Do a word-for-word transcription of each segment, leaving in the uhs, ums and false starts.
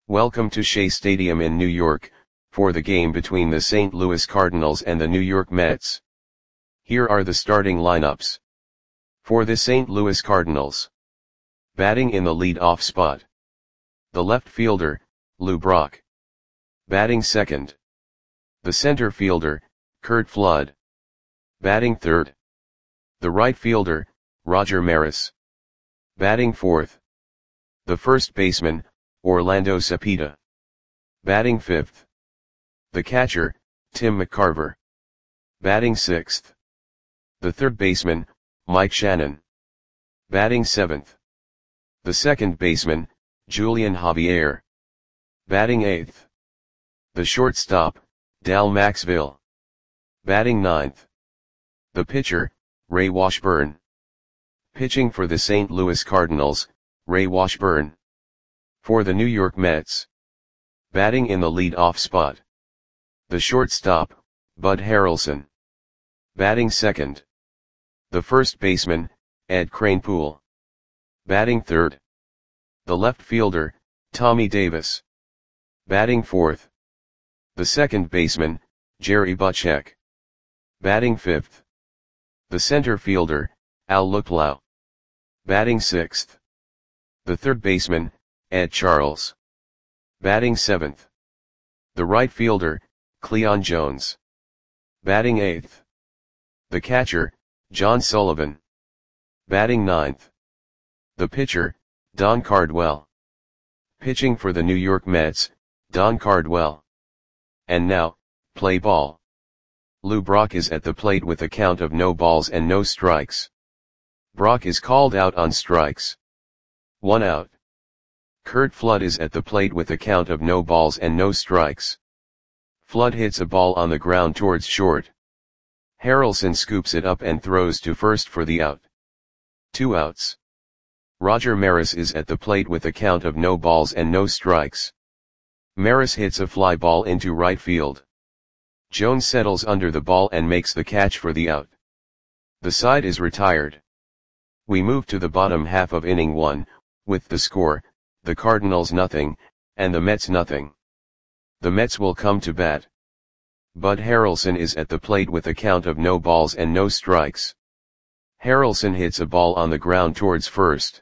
Welcome to Shea Stadium in New York, for the game between the Saint Louis Cardinals and the New York Mets. Here are the starting lineups. For the Saint Louis Cardinals. Batting in the lead-off spot. The left fielder, Lou Brock. Batting second. The center fielder, Curt Flood. Batting third. The right fielder, Roger Maris. Batting fourth. The first baseman, Orlando Cepeda. Batting fifth. The catcher, Tim McCarver. Batting sixth. The third baseman, Mike Shannon. Batting seventh. The second baseman, Julian Javier. Batting eighth. The shortstop, Dal Maxville. Batting ninth. The pitcher, Ray Washburn. Pitching for the Saint Louis Cardinals, Ray Washburn. For the New York Mets. Batting in the lead-off spot. The shortstop, Bud Harrelson. Batting second. The first baseman, Ed Kranepool. Batting third. The left fielder, Tommy Davis. Batting fourth. The second baseman, Jerry Butchek. Batting fifth. The center fielder, Al Luplow. Batting sixth. The third baseman, Ed Charles. Batting seventh. The right fielder, Cleon Jones. Batting eighth. The catcher, John Sullivan. Batting ninth. The pitcher, Don Cardwell. Pitching for the New York Mets, Don Cardwell. And now, play ball. Lou Brock is at the plate with a count of no balls and no strikes. Brock is called out on strikes. One out. Curt Flood is at the plate with a count of no balls and no strikes. Flood hits a ball on the ground towards short. Harrelson scoops it up and throws to first for the out. Two outs. Roger Maris is at the plate with a count of no balls and no strikes. Maris hits a fly ball into right field. Jones settles under the ball and makes the catch for the out. The side is retired. We move to the bottom half of inning one, with the score, the Cardinals nothing, and the Mets nothing. The Mets will come to bat. Bud Harrelson is at the plate with a count of no balls and no strikes. Harrelson hits a ball on the ground towards first.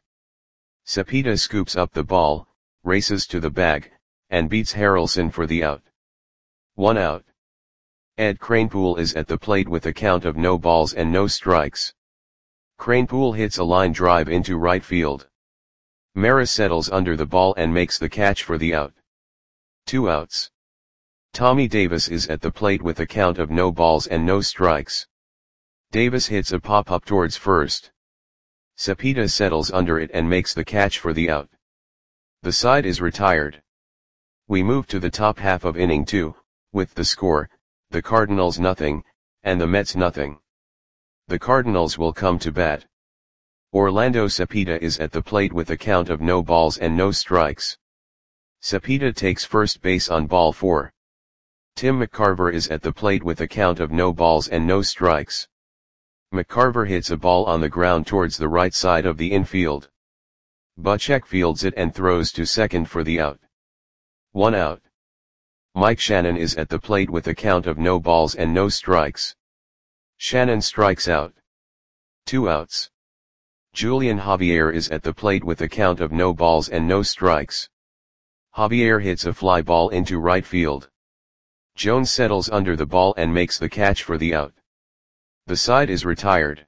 Cepeda scoops up the ball, races to the bag, and beats Harrelson for the out. One out. Ed Kranepool is at the plate with a count of no balls and no strikes. Kranepool hits a line drive into right field. Maris settles under the ball and makes the catch for the out. Two outs. Tommy Davis is at the plate with a count of no balls and no strikes. Davis hits a pop-up towards first. Cepeda settles under it and makes the catch for the out. The side is retired. We move to the top half of inning two, with the score, the Cardinals nothing, and the Mets nothing. The Cardinals will come to bat. Orlando Cepeda is at the plate with a count of no balls and no strikes. Cepeda takes first base on ball four. Tim McCarver is at the plate with a count of no balls and no strikes. McCarver hits a ball on the ground towards the right side of the infield. Butchek fields it and throws to second for the out. One out. Mike Shannon is at the plate with a count of no balls and no strikes. Shannon strikes out. Two outs. Julian Javier is at the plate with a count of no balls and no strikes. Javier hits a fly ball into right field. Jones settles under the ball and makes the catch for the out. The side is retired.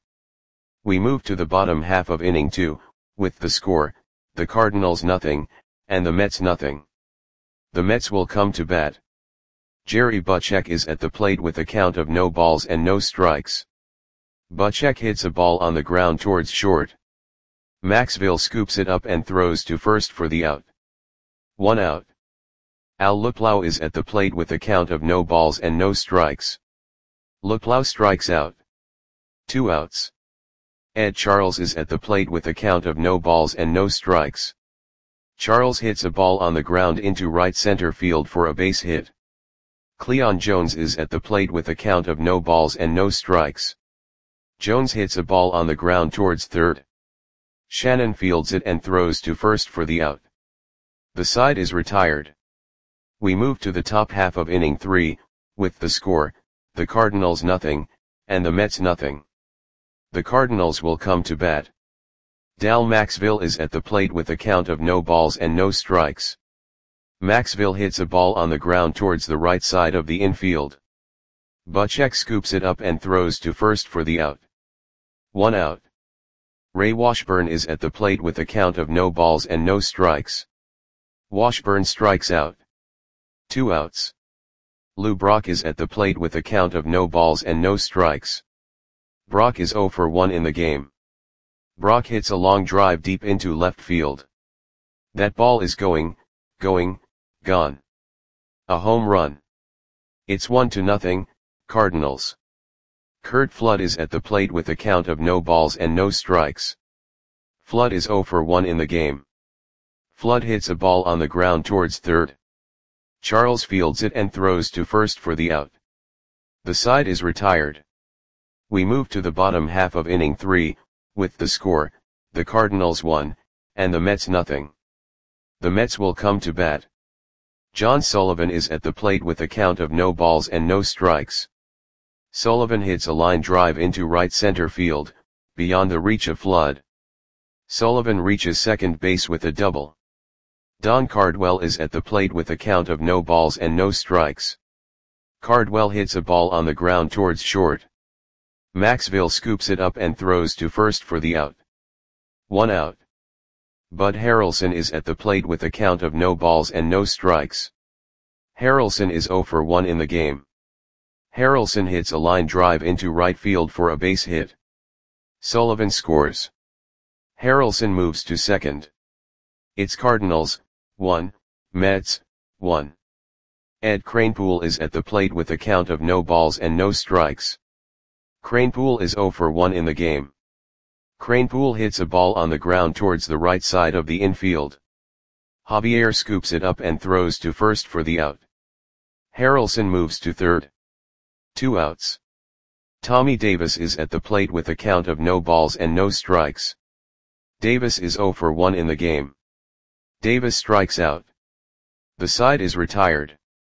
We move to the bottom half of inning two, with the score, the Cardinals nothing, and the Mets nothing. The Mets will come to bat. Jerry Butchek is at the plate with a count of no balls and no strikes. Butchek hits a ball on the ground towards short. Maxville scoops it up and throws to first for the out. One out. Al Luplow is at the plate with a count of no balls and no strikes. Luplow strikes out. Two outs. Ed Charles is at the plate with a count of no balls and no strikes. Charles hits a ball on the ground into right center field for a base hit. Cleon Jones is at the plate with a count of no balls and no strikes. Jones hits a ball on the ground towards third. Shannon fields it and throws to first for the out. The side is retired. We move to the top half of inning three, with the score, the Cardinals nothing, and the Mets nothing. The Cardinals will come to bat. Dal Maxville is at the plate with a count of no balls and no strikes. Maxville hits a ball on the ground towards the right side of the infield. Butchek scoops it up and throws to first for the out. One out. Ray Washburn is at the plate with a count of no balls and no strikes. Washburn strikes out. Two outs. Lou Brock is at the plate with a count of no balls and no strikes. Brock is oh for one in the game. Brock hits a long drive deep into left field. That ball is going, going, gone. A home run. It's one to nothing, Cardinals. Curt Flood is at the plate with a count of no balls and no strikes. Flood is oh for one in the game. Flood hits a ball on the ground towards third. Charles fields it and throws to first for the out. The side is retired. We move to the bottom half of inning three, with the score, the Cardinals one, and the Mets nothing. The Mets will come to bat. John Sullivan is at the plate with a count of no balls and no strikes. Sullivan hits a line drive into right center field, beyond the reach of Flood. Sullivan reaches second base with a double. Don Cardwell is at the plate with a count of no balls and no strikes. Cardwell hits a ball on the ground towards short. Maxville scoops it up and throws to first for the out. One out. Bud Harrelson is at the plate with a count of no balls and no strikes. Harrelson is oh for one in the game. Harrelson hits a line drive into right field for a base hit. Sullivan scores. Harrelson moves to second. It's Cardinals, one, Mets, one. Ed Kranepool is at the plate with a count of no balls and no strikes. Kranepool is oh for one in the game. Kranepool hits a ball on the ground towards the right side of the infield. Javier scoops it up and throws to first for the out. Harrelson moves to third. Two outs. Tommy Davis is at the plate with a count of no balls and no strikes. Davis is oh for one in the game. Davis strikes out. The side is retired.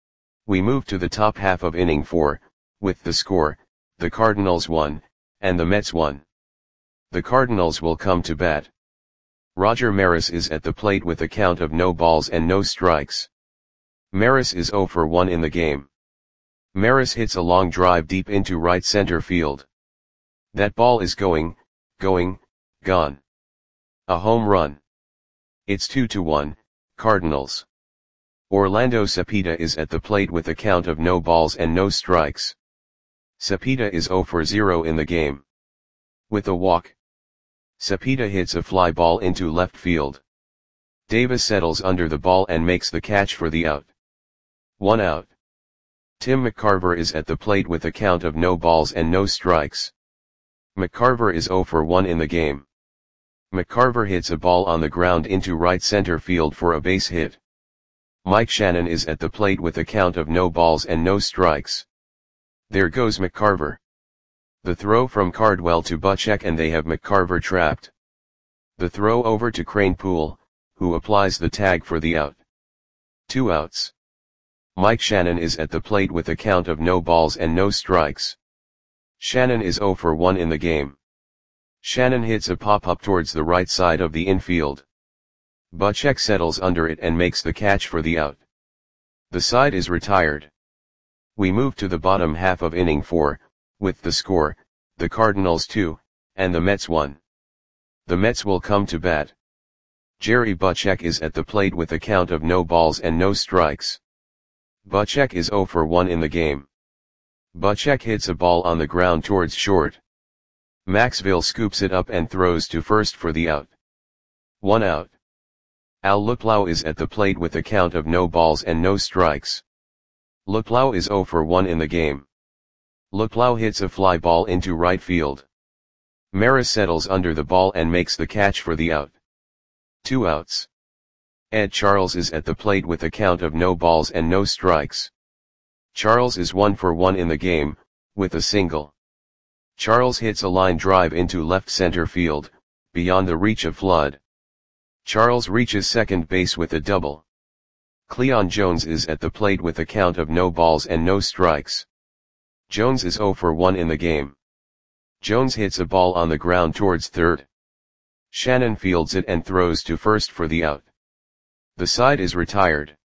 We move to the top half of inning four, with the score, the Cardinals one, and the Mets one. The Cardinals will come to bat. Roger Maris is at the plate with a count of no balls and no strikes. Maris is oh for one in the game. Maris hits a long drive deep into right center field. That ball is going, going, gone. A home run. It's two to one, Cardinals. Orlando Cepeda is at the plate with a count of no balls and no strikes. Cepeda is oh for zero in the game. With a walk. Cepeda hits a fly ball into left field. Davis settles under the ball and makes the catch for the out. One out. Tim McCarver is at the plate with a count of no balls and no strikes. McCarver is oh for one in the game. McCarver hits a ball on the ground into right center field for a base hit. Mike Shannon is at the plate with a count of no balls and no strikes. There goes McCarver. The throw from Cardwell to Butchek and they have McCarver trapped. The throw over to Kranepool, who applies the tag for the out. Two outs. Mike Shannon is at the plate with a count of no balls and no strikes. Shannon is oh for one in the game. Shannon hits a pop-up towards the right side of the infield. Butchek settles under it and makes the catch for the out. The side is retired. We move to the bottom half of inning four, with the score, the Cardinals two, and the Mets one. The Mets will come to bat. Jerry Butchek is at the plate with a count of no balls and no strikes. Butchek is oh for one in the game. Butchek hits a ball on the ground towards short. Maxville scoops it up and throws to first for the out. One out. Al Luplow is at the plate with a count of no balls and no strikes. Luplow is oh for one in the game. Luplow hits a fly ball into right field. Maris settles under the ball and makes the catch for the out. Two outs. Ed Charles is at the plate with a count of no balls and no strikes. Charles is one for one in the game, with a single. Charles hits a line drive into left center field, beyond the reach of Flood. Charles reaches second base with a double. Cleon Jones is at the plate with a count of no balls and no strikes. Jones is zero for one in the game. Jones hits a ball on the ground towards third. Shannon fields it and throws to first for the out. The side is retired.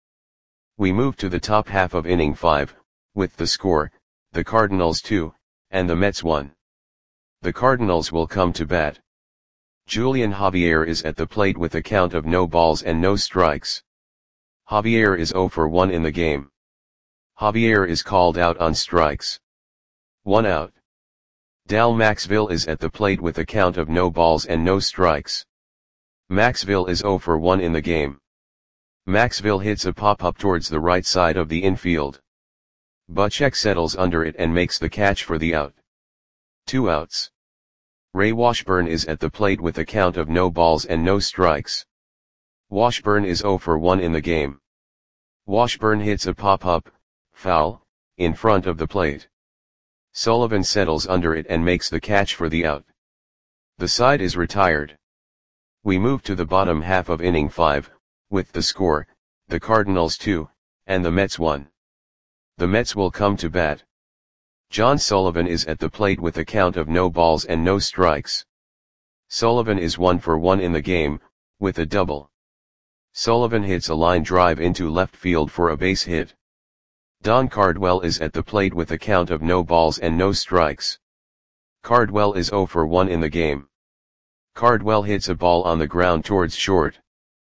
We move to the top half of inning five, with the score, the Cardinals two, and the Mets one. The Cardinals will come to bat. Julian Javier is at the plate with a count of no balls and no strikes. Javier is zero for one in the game. Javier is called out on strikes. One out. Dal Maxville is at the plate with a count of no balls and no strikes. Maxville is zero for one in the game. Maxville hits a pop-up towards the right side of the infield. Butchek settles under it and makes the catch for the out. Two outs. Ray Washburn is at the plate with a count of no balls and no strikes. Washburn is zero for one in the game. Washburn hits a pop-up, foul, in front of the plate. Sullivan settles under it and makes the catch for the out. The side is retired. We move to the bottom half of inning five, with the score, the Cardinals two, and the Mets one. The Mets will come to bat. John Sullivan is at the plate with a count of no balls and no strikes. Sullivan is one for one in the game, with a double. Sullivan hits a line drive into left field for a base hit. Don Cardwell is at the plate with a count of no balls and no strikes. Cardwell is zero for one in the game. Cardwell hits a ball on the ground towards short.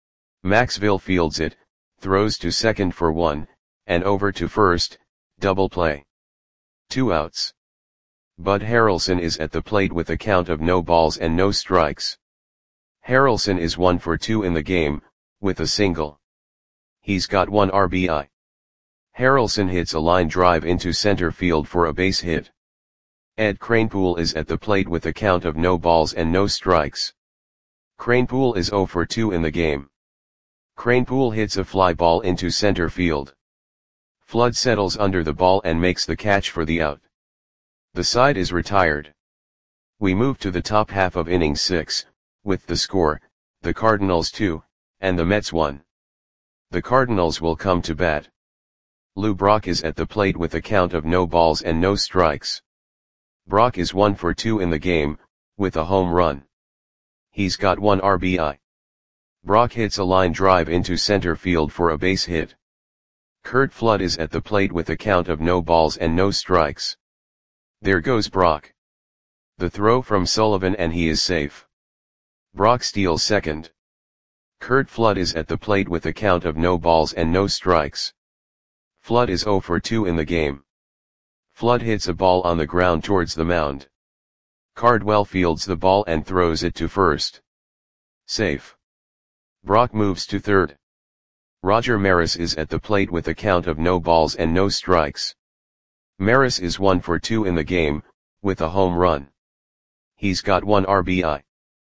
Maxville fields it, throws to second for one, and over to first, double play. Two outs. Bud Harrelson is at the plate with a count of no balls and no strikes. Harrelson is one for two in the game, with a single. He's got one R B I. Harrelson hits a line drive into center field for a base hit. Ed Kranepool is at the plate with a count of no balls and no strikes. Kranepool is zero for two in the game. Kranepool hits a fly ball into center field. Flood settles under the ball and makes the catch for the out. The side is retired. We move to the top half of inning six, with the score, the Cardinals two, and the Mets one. The Cardinals will come to bat. Lou Brock is at the plate with a count of no balls and no strikes. Brock is one for two in the game, with a home run. He's got one R B I. Brock hits a line drive into center field for a base hit. Curt Flood is at the plate with a count of no balls and no strikes. There goes Brock. The throw from Sullivan and he is safe. Brock steals second. Curt Flood is at the plate with a count of no balls and no strikes. Flood is zero for two in the game. Flood hits a ball on the ground towards the mound. Cardwell fields the ball and throws it to first. Safe. Brock moves to third. Roger Maris is at the plate with a count of no balls and no strikes. Maris is one for two in the game, with a home run. He's got one R B I.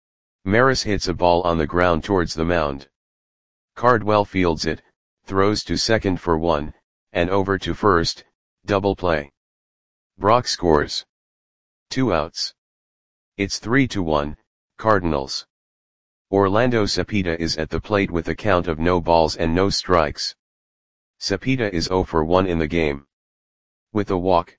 Maris hits a ball on the ground towards the mound. Cardwell fields it, throws to second for one, and over to first, double play. Brock scores. Two outs. It's three to one, Cardinals. Orlando Cepeda is at the plate with a count of no balls and no strikes. Cepeda is zero for one in the game. With a walk.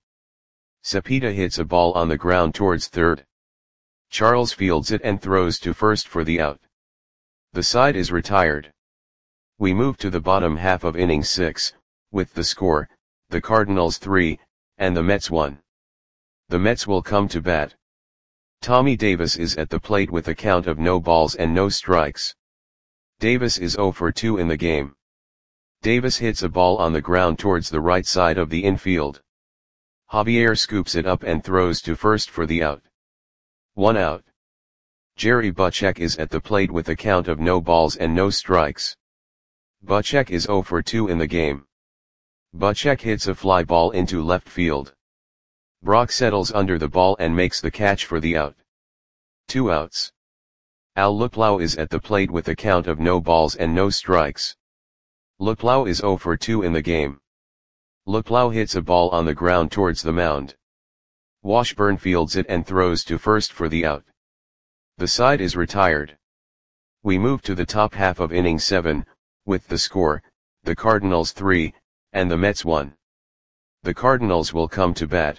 Cepeda hits a ball on the ground towards third. Charles fields it and throws to first for the out. The side is retired. We move to the bottom half of inning six, with the score, the Cardinals three, and the Mets one. The Mets will come to bat. Tommy Davis is at the plate with a count of no balls and no strikes. Davis is zero for two in the game. Davis hits a ball on the ground towards the right side of the infield. Javier scoops it up and throws to first for the out. One out. Jerry Butchek is at the plate with a count of no balls and no strikes. Butchek is zero for two in the game. Butchek hits a fly ball into left field. Brock settles under the ball and makes the catch for the out. Two outs. Al Luplow is at the plate with a count of no balls and no strikes. Luplow is zero for two in the game. Luplow hits a ball on the ground towards the mound. Washburn fields it and throws to first for the out. The side is retired. We move to the top half of inning seven, with the score, the Cardinals three, and the Mets one. The Cardinals will come to bat.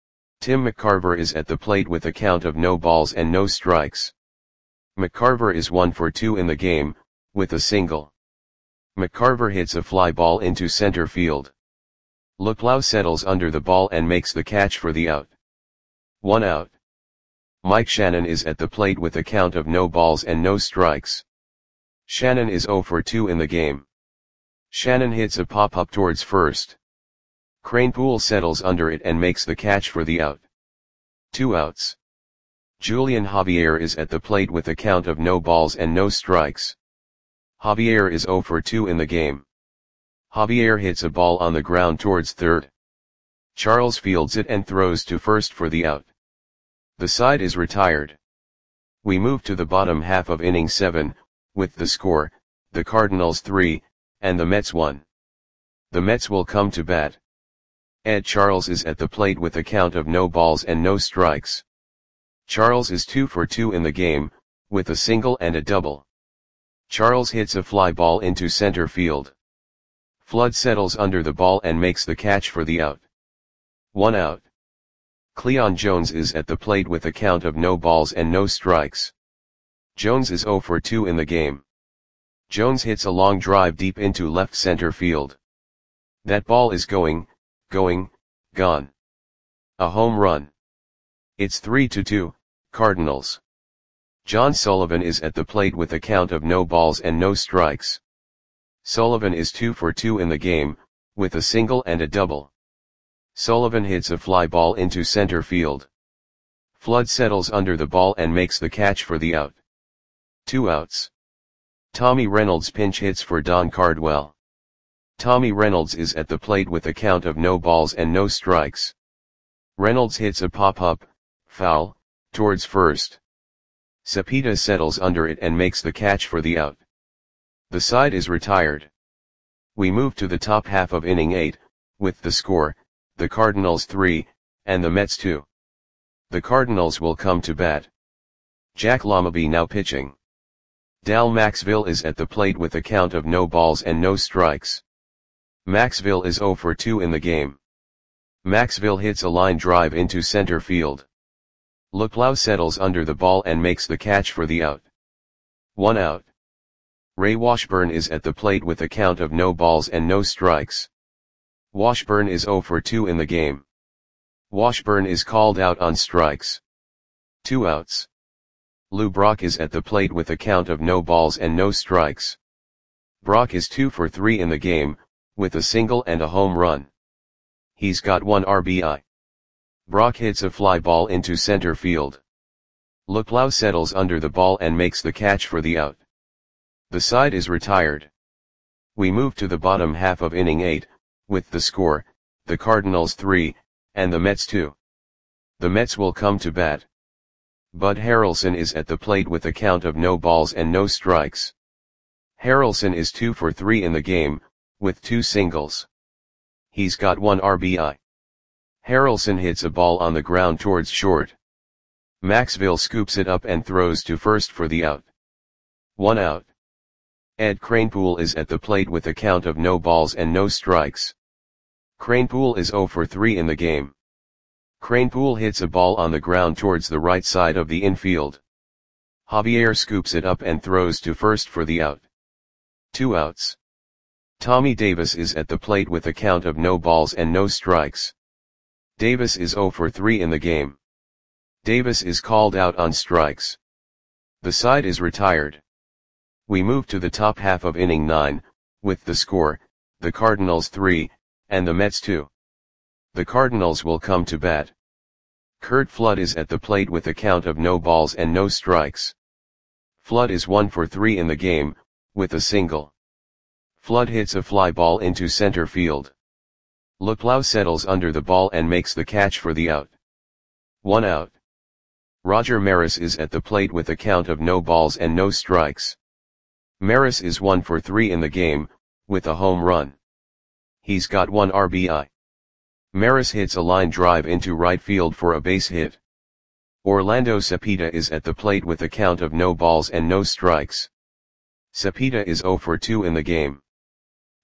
Tim McCarver is at the plate with a count of no balls and no strikes. McCarver is one for two in the game, with a single. McCarver hits a fly ball into center field. Luplow settles under the ball and makes the catch for the out. One out. Mike Shannon is at the plate with a count of no balls and no strikes. Shannon is zero for two in the game. Shannon hits a pop-up towards first. Kranepool settles under it and makes the catch for the out. Two outs. Julian Javier is at the plate with a count of no balls and no strikes. Javier is zero for two in the game. Javier hits a ball on the ground towards third. Charles fields it and throws to first for the out. The side is retired. We move to the bottom half of inning seven, with the score, the Cardinals three, and the Mets one. The Mets will come to bat. Ed Charles is at the plate with a count of no balls and no strikes. Charles is two for two in the game, with a single and a double. Charles hits a fly ball into center field. Flood settles under the ball and makes the catch for the out. One out. Cleon Jones is at the plate with a count of no balls and no strikes. Jones is zero for two in the game. Jones hits a long drive deep into left center field. That ball is going, going, gone. A home run. It's three to two, Cardinals. John Sullivan is at the plate with a count of no balls and no strikes. Sullivan is two for two in the game, with a single and a double. Sullivan hits a fly ball into center field. Flood settles under the ball and makes the catch for the out. Two outs. Tommy Reynolds pinch hits for Don Cardwell. Tommy Reynolds is at the plate with a count of no balls and no strikes. Reynolds hits a pop-up, foul, towards first. Cepeda settles under it and makes the catch for the out. The side is retired. We move to the top half of inning eight, with the score, the Cardinals three, and the Mets two. The Cardinals will come to bat. Jack Lamaby now pitching. Dal Maxville is at the plate with a count of no balls and no strikes. Maxville is zero for two in the game. Maxville hits a line drive into center field. Luplow settles under the ball and makes the catch for the out. One out. Ray Washburn is at the plate with a count of no balls and no strikes. Washburn is zero for two in the game. Washburn is called out on strikes. Two outs. Lou Brock is at the plate with a count of no balls and no strikes. Brock is two for three in the game, with a single and a home run. He's got one R B I. Brock hits a fly ball into center field. Luplow settles under the ball and makes the catch for the out. The side is retired. We move to the bottom half of inning eight, with the score, the Cardinals three, and the Mets two. The Mets will come to bat. Bud Harrelson is at the plate with a count of no balls and no strikes. Harrelson is two for three in the game, with two singles. He's got one R B I. Harrelson hits a ball on the ground towards short. Maxville scoops it up and throws to first for the out. One out. Ed Kranepool is at the plate with a count of no balls and no strikes. Kranepool is zero for three in the game. Kranepool hits a ball on the ground towards the right side of the infield. Javier scoops it up and throws to first for the out. Two outs. Tommy Davis is at the plate with a count of no balls and no strikes. Davis is zero for three in the game. Davis is called out on strikes. The side is retired. We move to the top half of inning nine, with the score, the Cardinals three, and the Mets two. The Cardinals will come to bat. Curt Flood is at the plate with a count of no balls and no strikes. Flood is one for three in the game, with a single. Flood hits a fly ball into center field. Luplow settles under the ball and makes the catch for the out. One out. Roger Maris is at the plate with a count of no balls and no strikes. Maris is one for three in the game, with a home run. He's got one R B I. Maris hits a line drive into right field for a base hit. Orlando Cepeda is at the plate with a count of no balls and no strikes. Cepeda is zero for two in the game.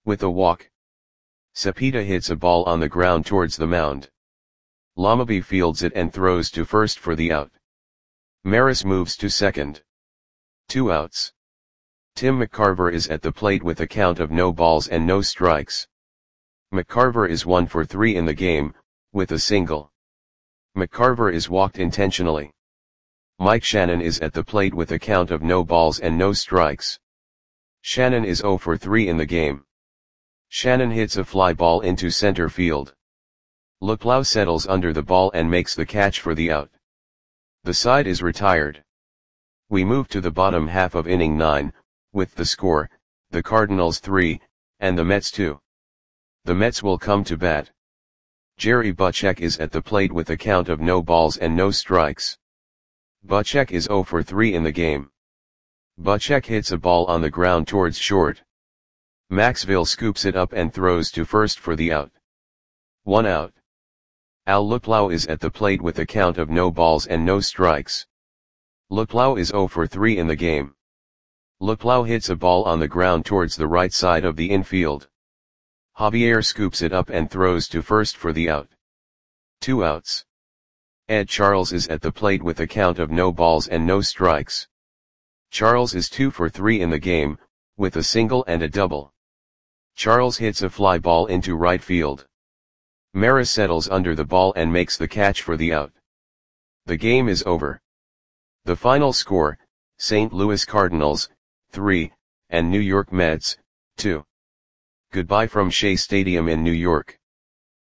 With a walk, Cepeda hits a ball on the ground towards the mound. Lamabi fields it and throws to first for the out. Maris moves to second. Two outs. Tim McCarver is at the plate with a count of no balls and no strikes. McCarver is one for three in the game, with a single. McCarver is walked intentionally. Mike Shannon is at the plate with a count of no balls and no strikes. Shannon is zero for three in the game. Shannon hits a fly ball into center field. Luplow settles under the ball and makes the catch for the out. The side is retired. We move to the bottom half of inning nine, with the score, the Cardinals three, and the Mets two. The Mets will come to bat. Jerry Butchek is at the plate with a count of no balls and no strikes. Butchek is zero for three in the game. Butchek hits a ball on the ground towards short. Maxville scoops it up and throws to first for the out. One out. Al Luplow is at the plate with a count of no balls and no strikes. Luplow is zero for three in the game. Luplow hits a ball on the ground towards the right side of the infield. Javier scoops it up and throws to first for the out. Two outs. Ed Charles is at the plate with a count of no balls and no strikes. Charles is two for three in the game, with a single and a double. Charles hits a fly ball into right field. Maris settles under the ball and makes the catch for the out. The game is over. The final score, Saint Louis Cardinals, three, and New York Mets, two. Goodbye from Shea Stadium in New York.